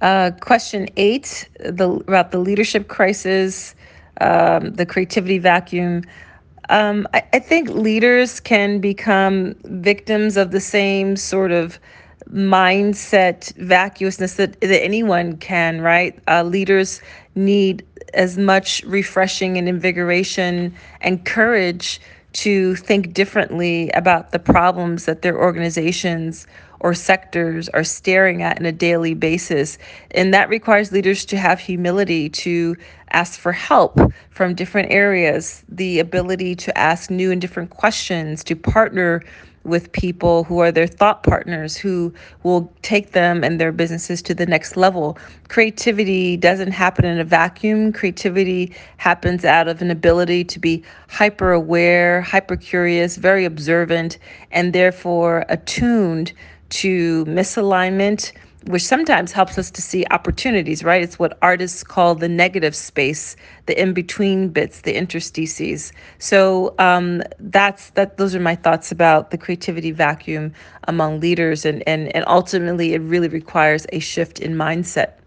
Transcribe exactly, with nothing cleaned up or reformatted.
Uh, question eight, the about the leadership crisis, um, the creativity vacuum. Um, I, I think leaders can become victims of the same sort of mindset vacuousness that, that anyone can, right? Uh, leaders need as much refreshing and invigoration and courage to think differently about the problems that their organizations or sectors are staring at on a daily basis. And that requires leaders to have humility, to ask for help from different areas, the ability to ask new and different questions, to partner with people who are their thought partners, who will take them and their businesses to the next level. Creativity doesn't happen in a vacuum. Creativity happens out of an ability to be hyper aware, hyper curious, very observant, and therefore attuned to misalignment, which sometimes helps us to see opportunities, right? It's what artists call the negative space, the in-between bits, the interstices. So um, that's that. Those are my thoughts about the creativity vacuum among leaders, and and and ultimately, it really requires a shift in mindset.